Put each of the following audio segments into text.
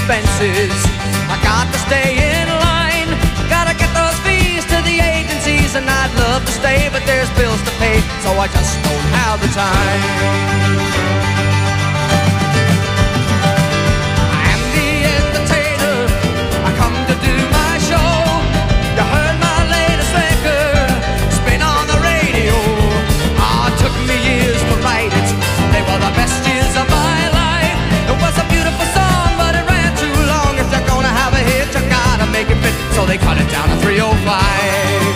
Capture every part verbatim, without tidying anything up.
expenses. I got to stay in line, gotta get those fees to the agencies, and I'd love to stay, but there's bills to pay, so I just don't have the time. So they cut it down to three oh five.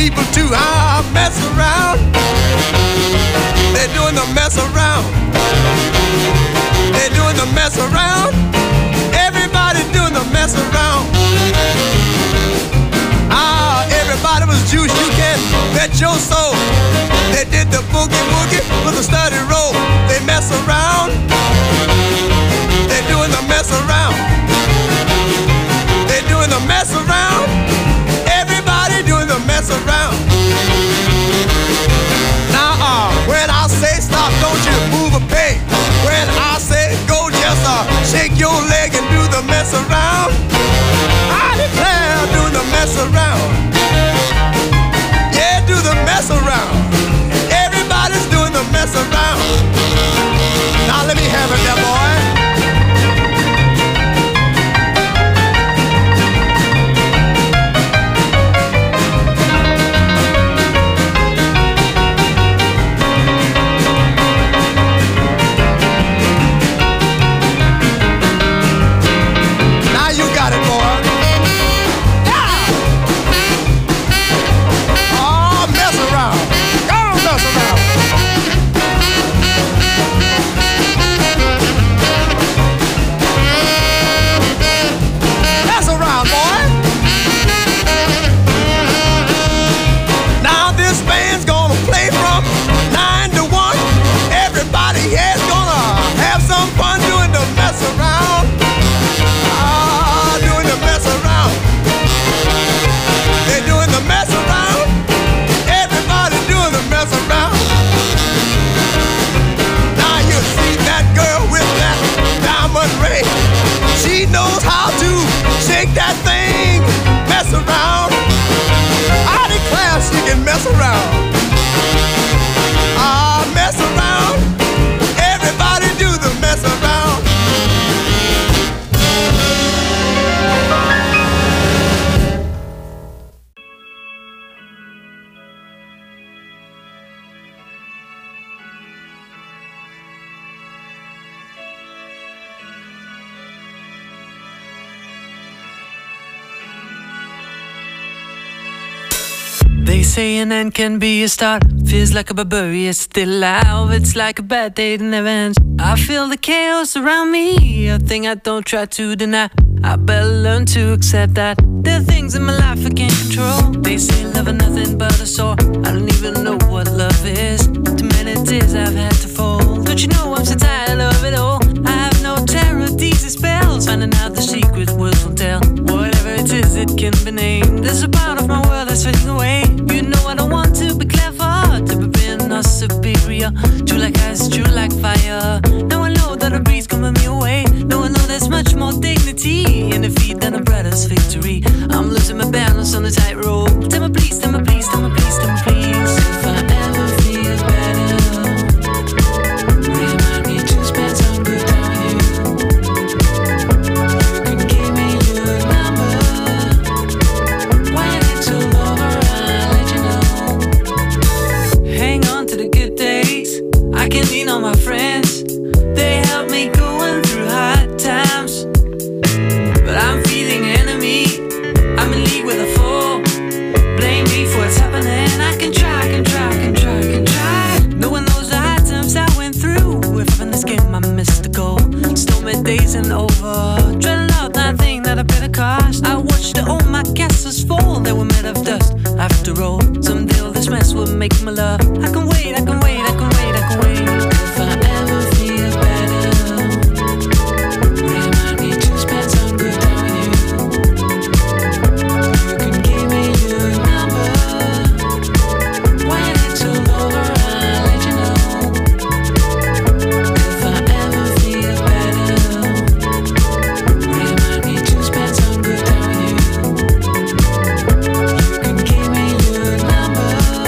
people too. Ah, mess around. They're doing the mess around. They're doing the mess around. Everybody's doing the mess around. Ah, everybody was juiced. You can bet your soul. They did the boogie woogie with a study roll. They mess around. They're doing the mess around. They're doing the mess around. Everybody doing the mess around. Now, uh, when I say stop, don't you move a peg. When I say go, just uh, shake your leg and do the mess around. I declare, do the mess around. Yeah, do the mess around. Everybody's doing the mess around. Now let me have it there, boy. Mess around. Ah, mess around. Everybody do the mess around. They say an end can be a start. Feels like a barbarian still alive. It's like a bad day that never ends. I feel the chaos around me, a thing I don't try to deny. I better learn to accept that there are things in my life I can't control. They say love is nothing but a sore. I don't even know what love is. Too many tears I've had to fold. Don't you know I'm so tired of it all? I have no terror, these are spells. Finding out the secret words won't tell. Whatever it is, it can be named. There's a part of my world that's fading away. You know I don't want to be clever, to be being or superior. True like ice, true like fire. Now I know that a breeze coming me away. Now I know there's much more dignity in defeat than a brother's victory. I'm losing my balance on the tightrope. Tell me please, tell me please, tell me please, tell me please. If I ever feel better, remind me to spend some good time with you. You can give me your number. When it's all over, I'll let you know. Hang on to the good days. I can lean on my friends. They help me going through hard times. But I'm feeling enemy. I'm in league with a fool. Blame me for what's happening. I can try, can try, can try, can try. Knowing those hard times I went through. If I'm in this game, I missed the goal. Stormy days and over. Dreading out that thing that I paid a cost. I watched all my castles fall. They were made of dust. After all, someday all this mess will make me love. I can wait, I can wait, I can wait, I can wait. If I ever feel better, remind me to spend some good time with you. You can give me your number. When it's all over, I'll let you know. If I ever feel better, remind me to spend some good time with you. You can give me your number.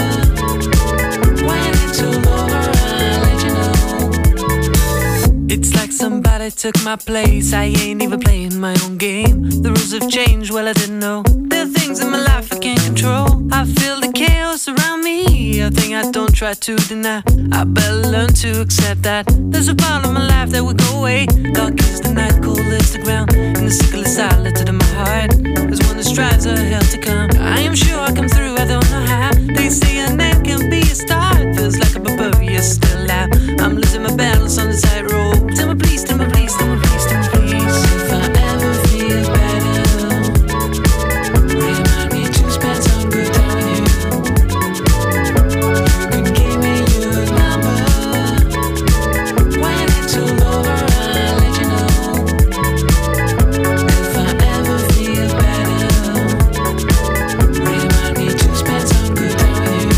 When it's all over, I'll let you know. It's like somebody took my place. I ain't even playing my own game. The rules have changed, well I didn't know. There are things in my life I can't control. I feel the chaos around me, a thing I don't try to deny. I better learn to accept that there's a part of my life that will go away. Dark is the night, cold is the ground, and the sickle is silent in my heart. There's one that's strives are hell to come. I am sure I'll come through, I don't know how. They say a man can be a star. It feels like a barbarian still out. I'm losing my battles on the tightrope. Tell me please, tell me please, tell me please, tell me please. If I ever feel better, remind me to spend some good time with you. You can give me your number. When it's all over, I'll let you know. If I ever feel better, remind me to spend some good time with you.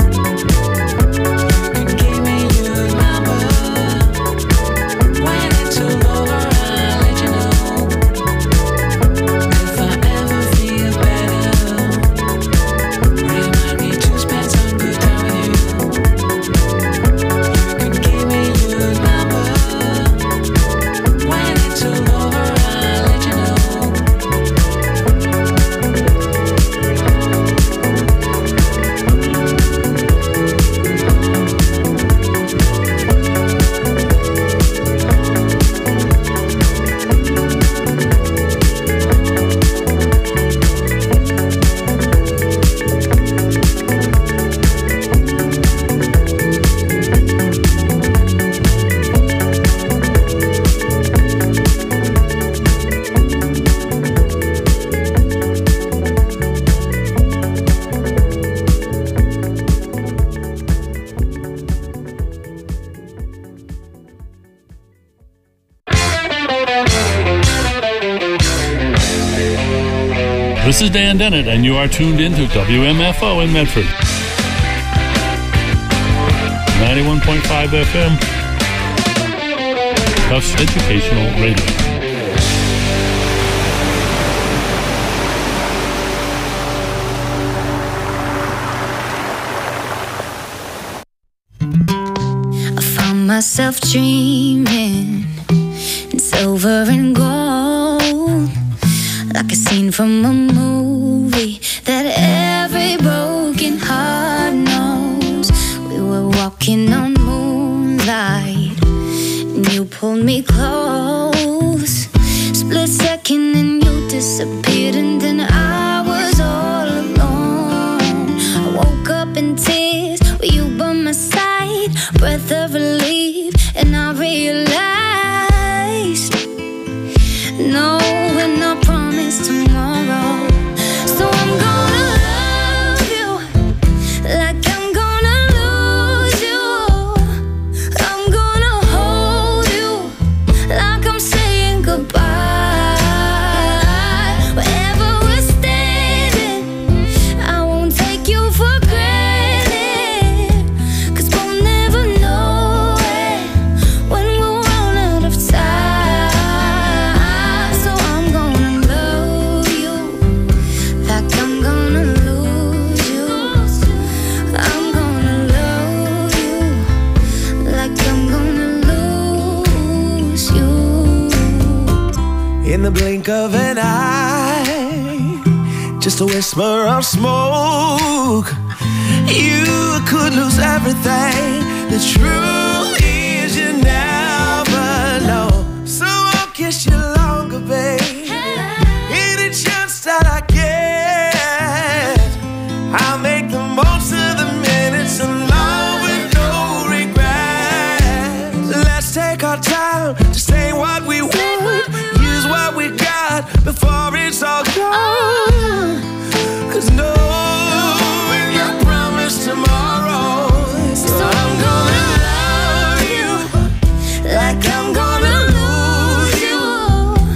You can give me your number. When it's all over, I'll let you know. If I ever feel better, remind me to spend some good time with you. You can give me your number. When it's all over, I'll let you know. This is Dan Dennett, and you are tuned into W M F O in Medford. ninety-one point five F M. Tufts Educational Radio. I found myself dreaming in silver and gold, like a scene from a movie that every broken heart knows. We were walking on moonlight, and you pulled me close. Split second and you disappeared, and then I was all alone. I woke up in tears with you by my side, breath of relief, and I realized no, we're not promised tomorrow. So I'm gonna love you like I'm gonna lose you. I'm gonna hold you like I'm saying goodbye. Wherever we're standing, I won't take you for granted, 'cause we'll never know it when we'll run out of time. So I'm gonna love you like I'm gonna lose you. I'm gonna love you like I'm gonna lose you. In the blink of an eye, just a whisper of smoke, you could lose everything. The truth is you never know. So I'll kiss you longer, babe. Any chance that I get, I'll make the most of the minutes alone with no regrets. Let's take our time to say what we want, use what we got before it's all gone. 'Cause no, we're not promised tomorrow. So I'm gonna love you like I'm gonna lose you.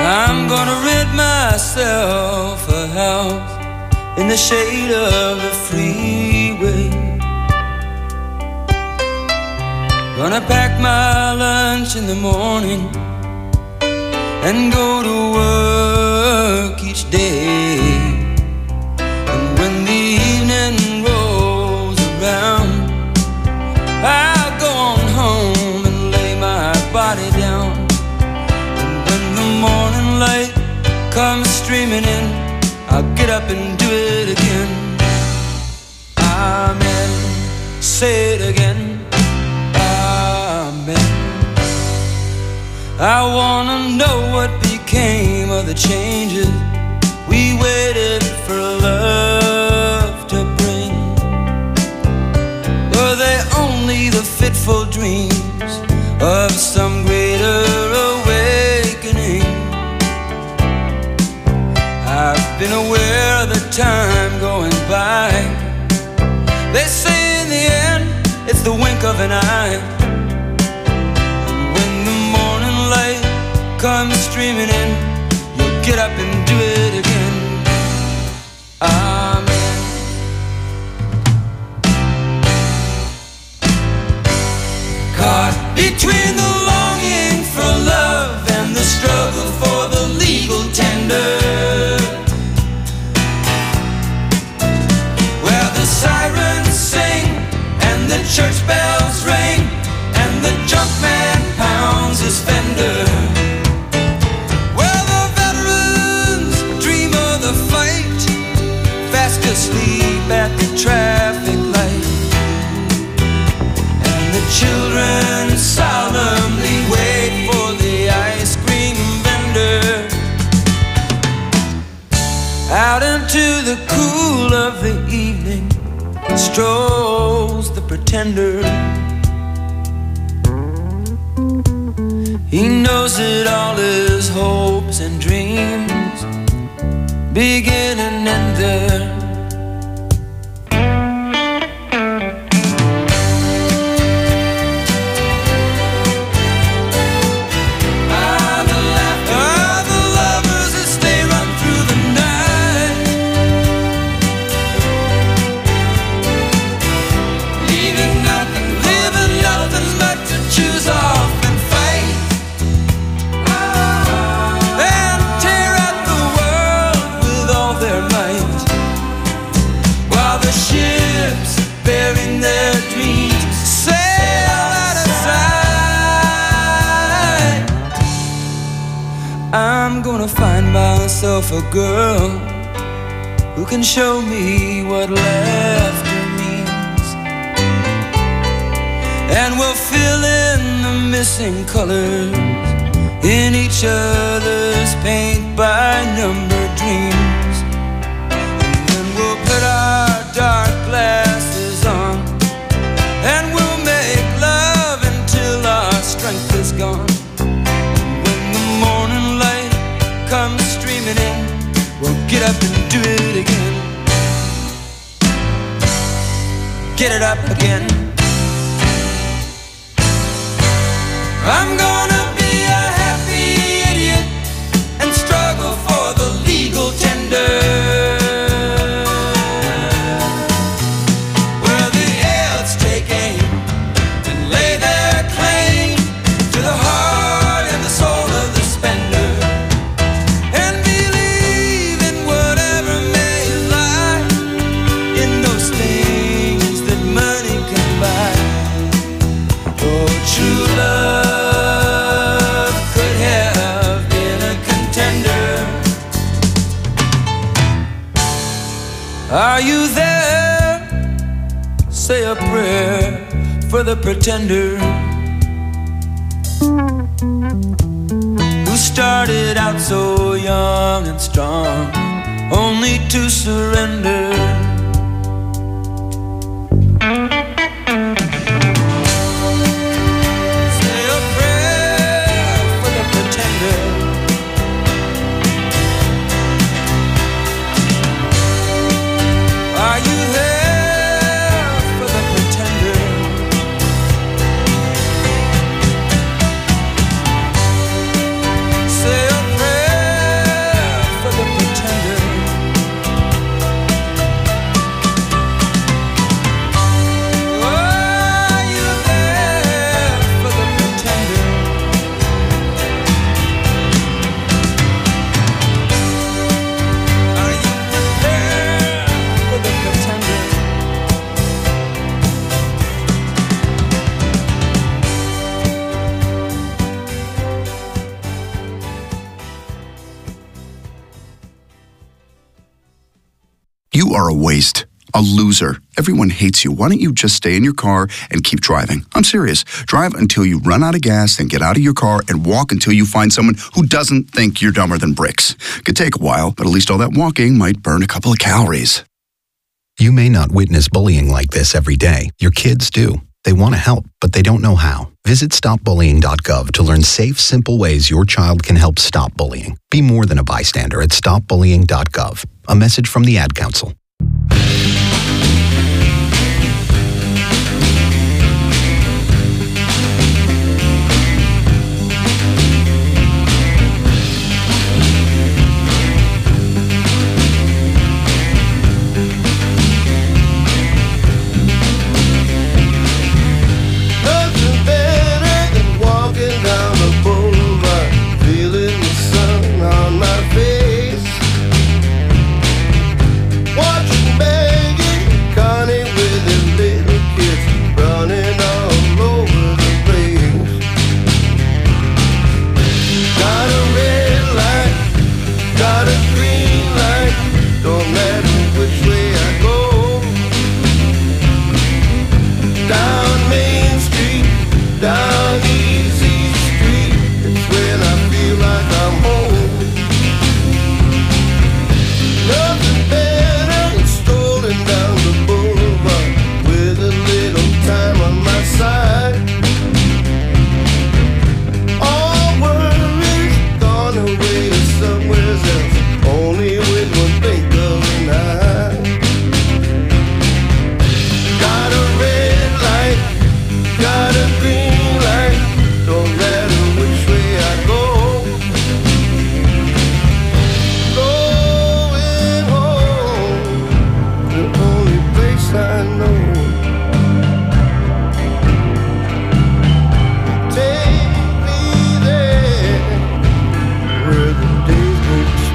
I'm gonna rid myself a house in the shade of the freeway. Gonna pack my lunch in the morning and go to work each day. And when the evening rolls around, I'll go on home and lay my body down. And when the morning light comes streaming in, I'll get up and do it again. Amen. Say it again. Amen. I wanna know what became of the changes we waited for love to bring. Were they only the fitful dreams of some greater awakening? I've been aware of the time going by. They say in the end, it's the wink of an eye. And when the morning light comes streaming in, you'll get up and do it again. Amen. Caught between the longing for love and the struggle for the legal tender, sirens sing and the church bells ring and the junk man pounds his fender. Well, the veterans dream of the fight, fast asleep at the traffic light, and the children solemnly wait for the ice cream vendor. Out into the cool of the evening strolls the pretender. He knows that all his hopes and dreams begin and end there. I'm gonna find myself a girl who can show me what laughter means, and we'll fill in the missing colors in each other's paint by number dreams. And then we'll put our dark glasses on and we'll make love until our strength is gone. Come streaming in, we'll get up and do it again. Get it up again. I'm gonna be a happy idiot and struggle for the legal tender, where the elves take aim and lay their claim to the heart and the soul of the spender. Are you there? Say a prayer for the pretender who started out so young and strong, only to surrender. Say a prayer for the pretender. Are you there for the pretender? Say a prayer You are a waste. A loser. Everyone hates you. Why don't you just stay in your car and keep driving? I'm serious. Drive until you run out of gas, then get out of your car and walk until you find someone who doesn't think you're dumber than bricks. Could take a while, but at least all that walking might burn a couple of calories. You may not witness bullying like this every day. Your kids do. They want to help, but they don't know how. Visit stop bullying dot gov to learn safe, simple ways your child can help stop bullying. Be more than a bystander at stop bullying dot gov. A message from the Ad Council. Take me there where the days go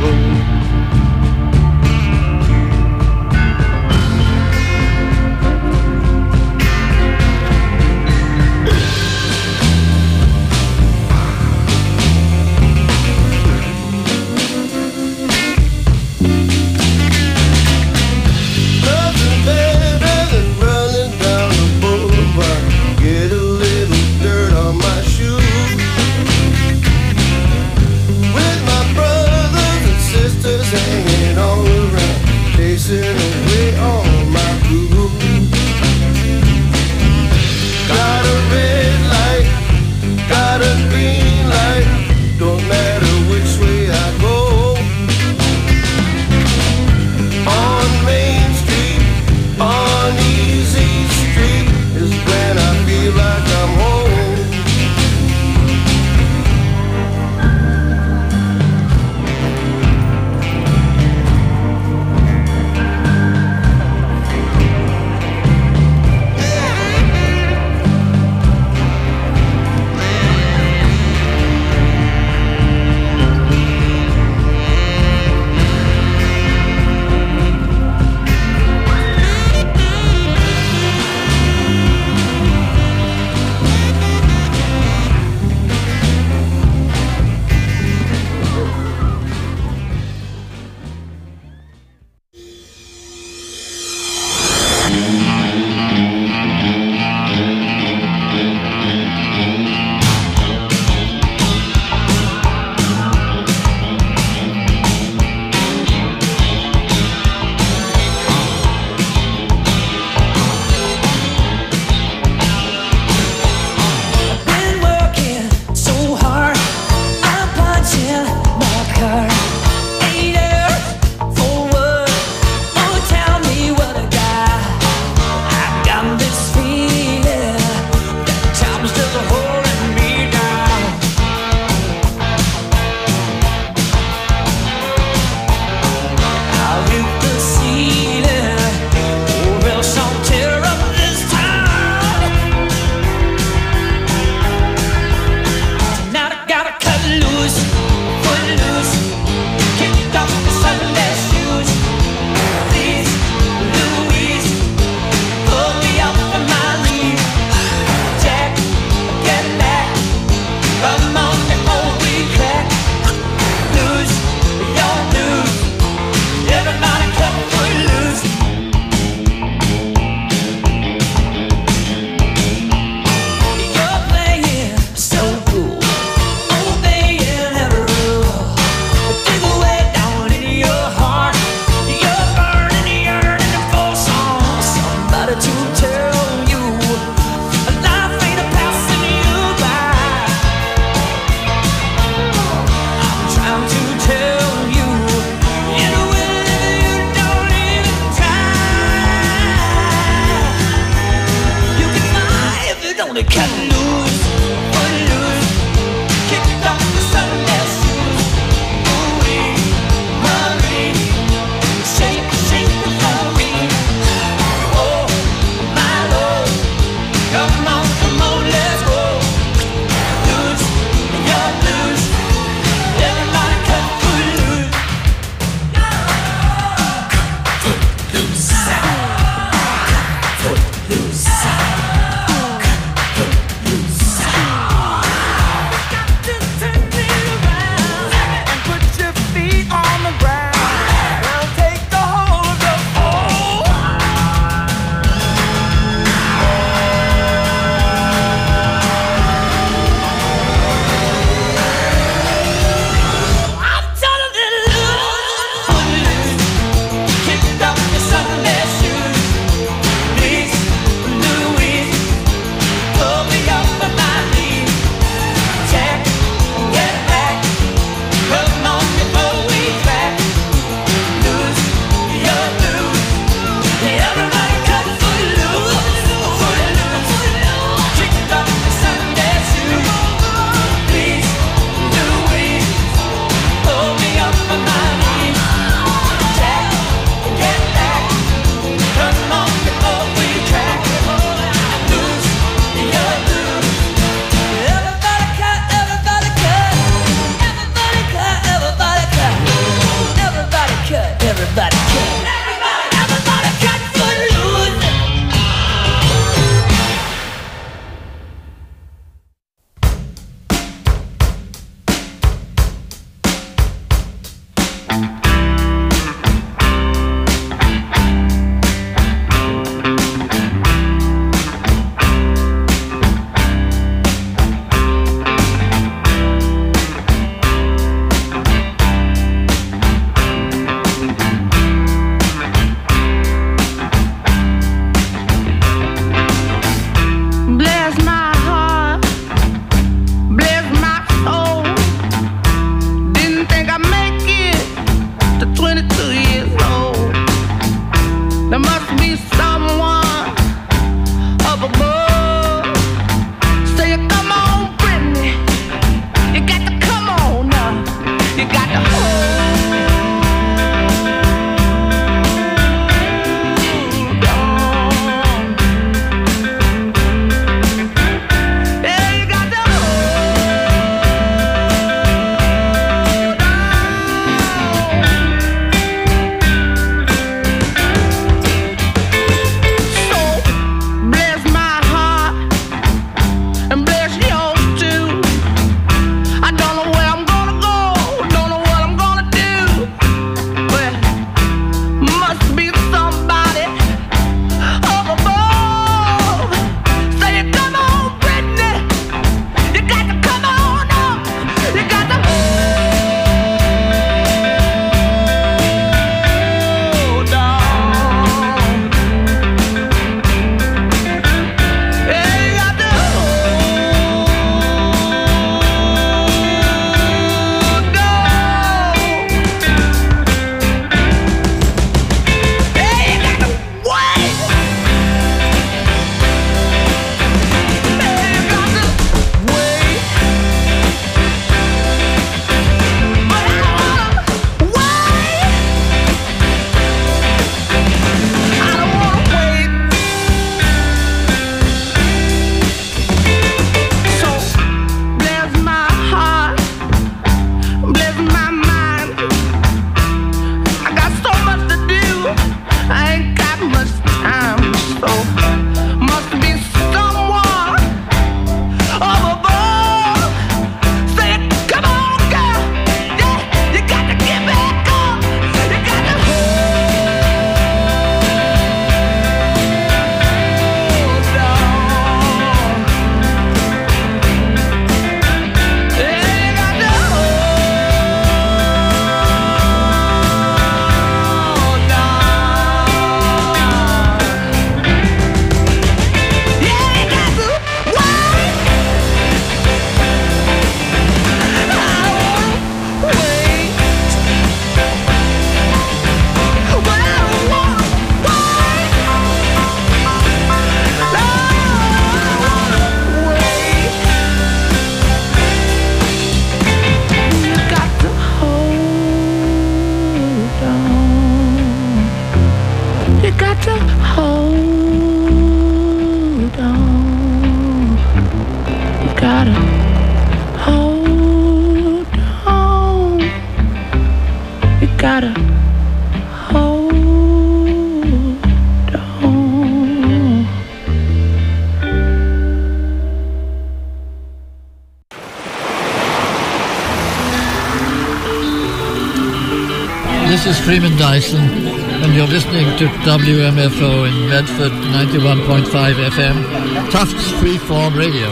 This is Freeman Dyson, and you're listening to W M F O in Medford, ninety-one point five F M, Tufts Freeform Radio.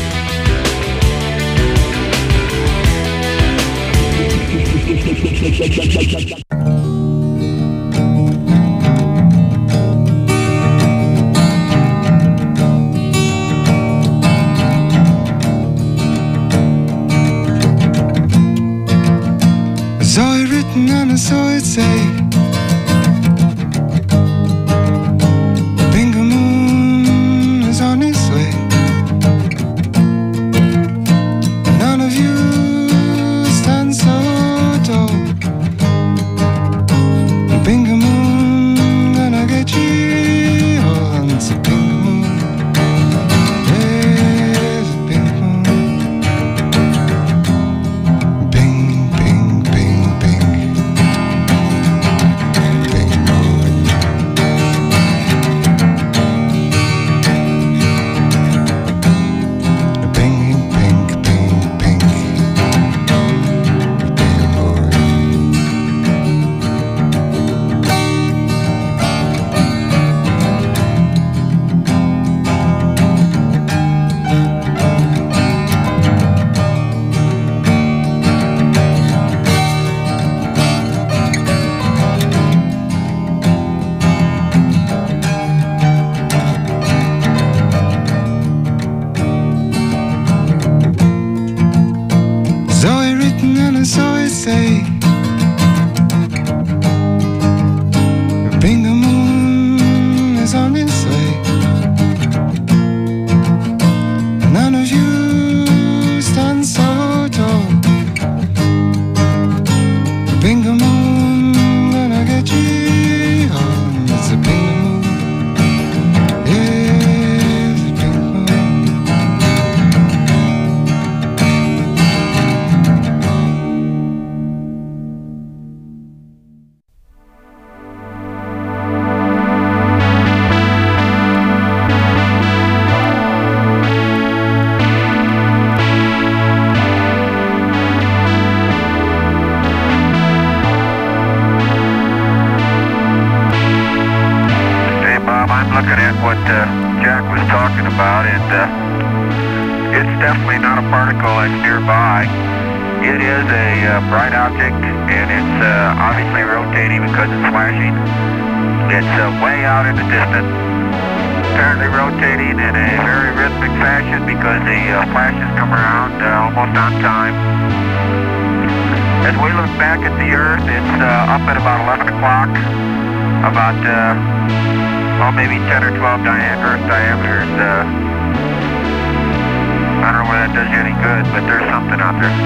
I saw it written and I saw it say, Bingo Moon is on its way. None of you stand so tall. Bingo Moon gonna get you all. It's a Bingo Moon. There's a Bingo Moon. Bing, bing, bing, bing. looking at what uh, Jack was talking about, and uh, it's definitely not a particle that's nearby. It is a uh, bright object, and it's uh, obviously rotating because it's flashing. It's uh, way out in the distance, apparently rotating in a very rhythmic fashion because the uh, flashes come around uh, almost on time. As we look back at the Earth, it's uh, up at about eleven o'clock, about uh, well, maybe ten or twelve dia- Earth diameters. Uh, I don't know whether that does you any good, but there's something out there.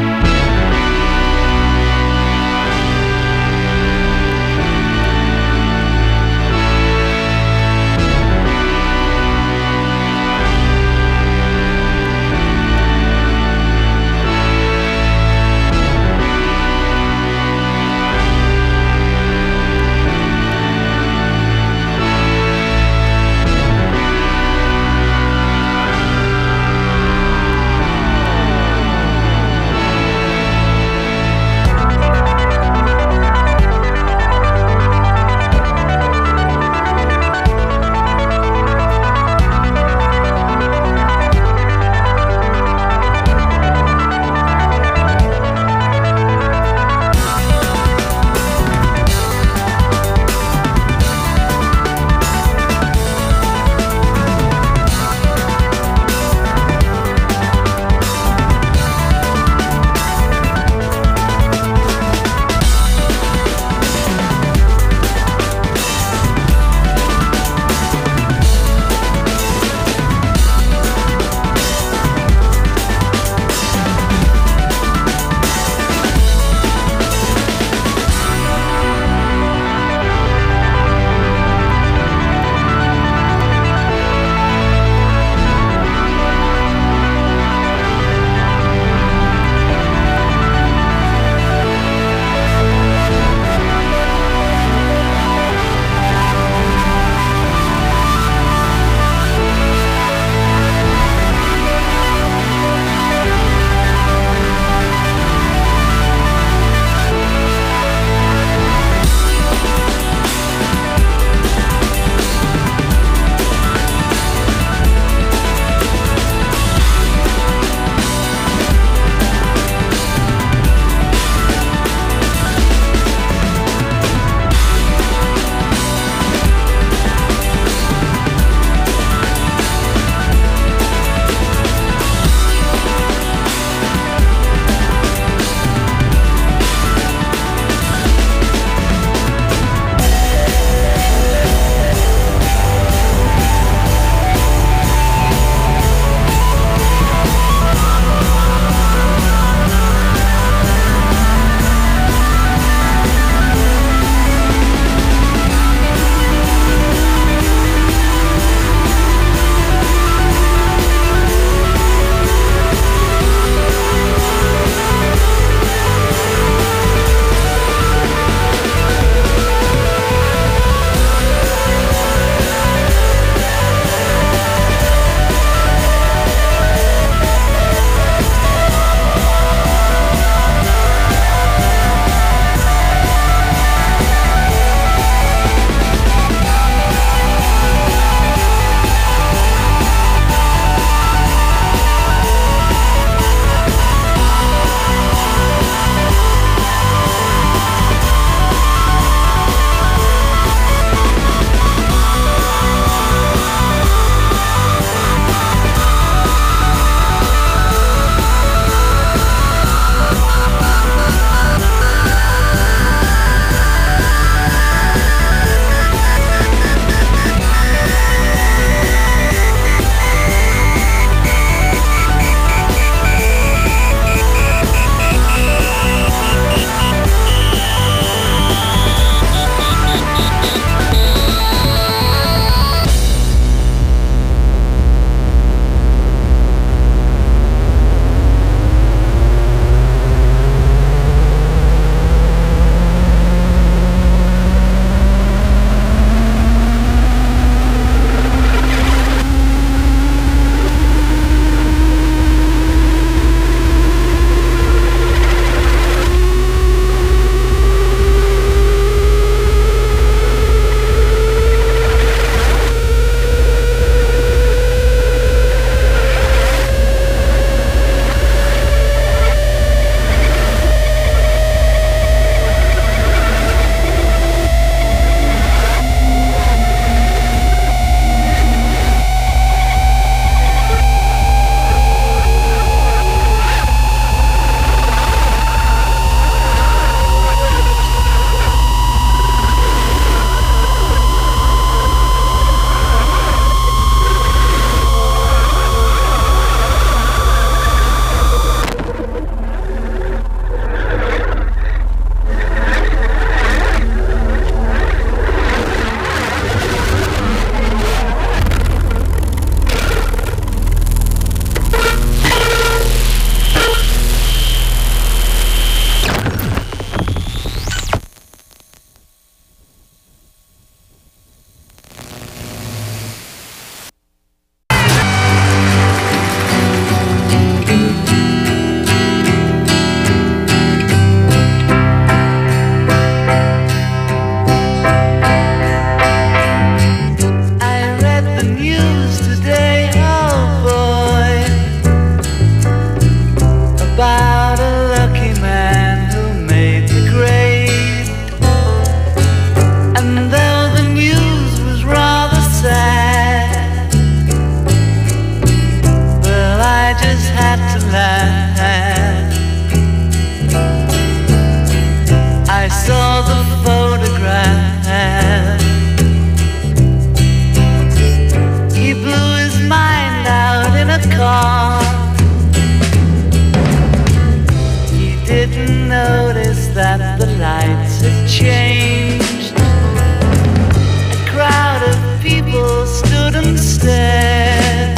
had changed. A crowd of people stood and stared.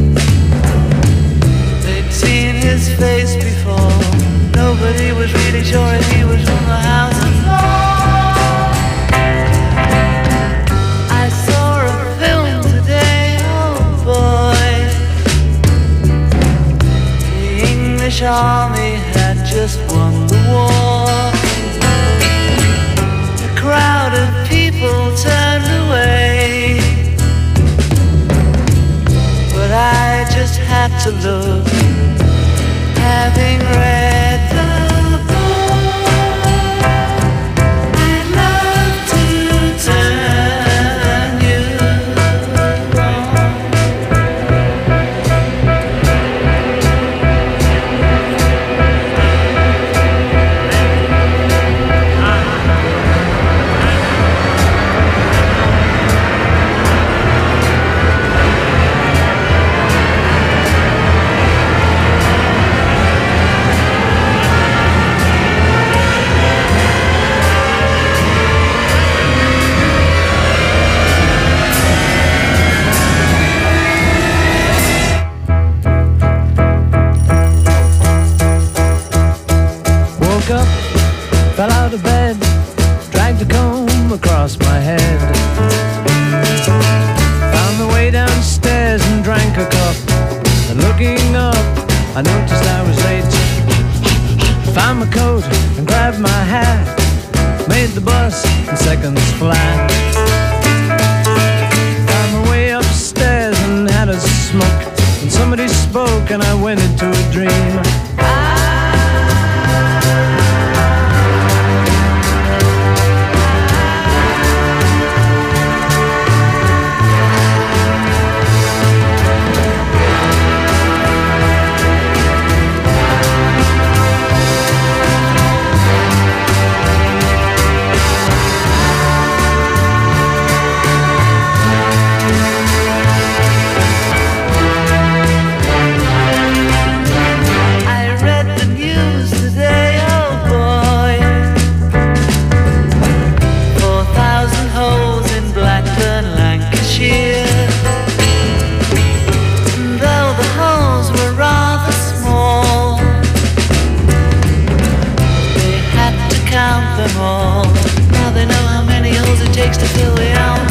They'd seen his face before. Nobody was really sure if he was from the House of Lords. I saw a film today, oh boy. The English army had just won the war. A crowd of people turned away, but I just had to look, having read the fell out of bed, dragged a comb across my head. Found the way downstairs and drank a cup. And looking up, I noticed I was late. Found my coat and grabbed my hat. Made the bus in seconds flat. Found my way upstairs and had a smoke. And somebody spoke and I went into a dream. Now they know how many holes it takes to fill the almond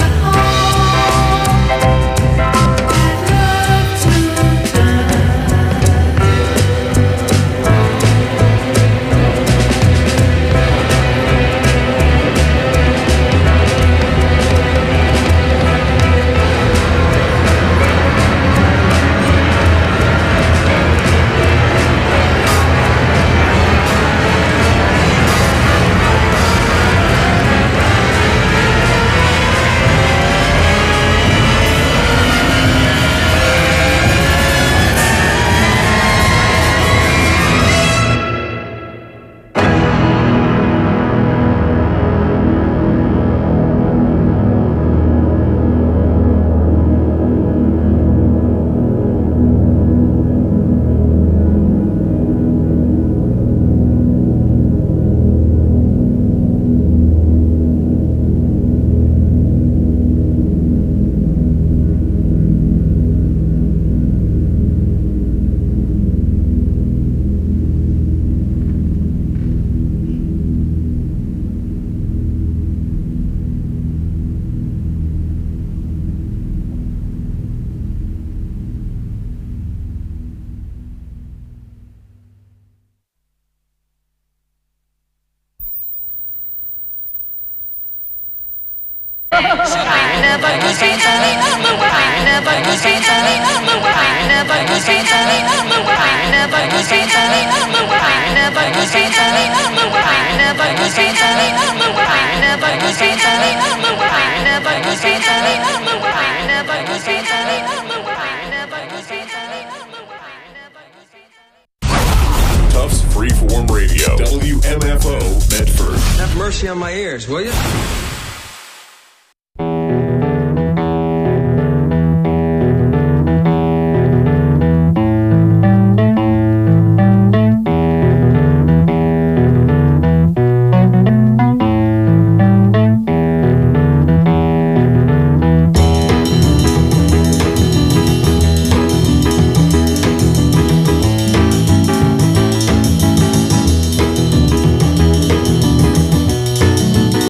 never could be any other way. Never could be any other way. Never could be any other way. Never could be any other way. Never could be any other way. Never could be any other way. Never could be any other way. Never could be any other way. Never could be any other way. Never could be any other way. Tufts Freeform Radio, W M F O Medford. Have mercy on my ears, will you?